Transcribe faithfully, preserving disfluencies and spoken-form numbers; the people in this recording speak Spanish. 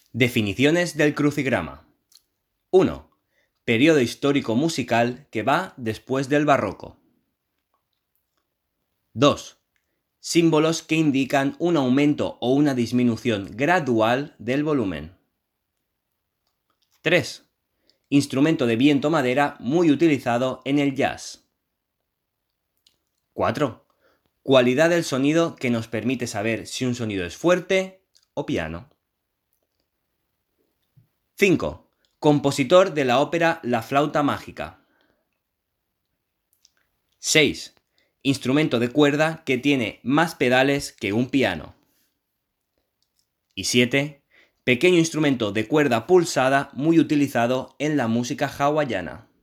Definiciones del crucigrama. uno. Periodo histórico musical que va después del barroco. dos. Símbolos que indican un aumento o una disminución gradual del volumen. tres. Instrumento de viento-madera muy utilizado en el jazz. cuatro. Cualidad del sonido que nos permite saber si un sonido es fuerte o piano. cinco. Compositor de la ópera La flauta mágica. seis. Instrumento de cuerda que tiene más pedales que un piano. Y siete. Pequeño instrumento de cuerda pulsada muy utilizado en la música hawaiana.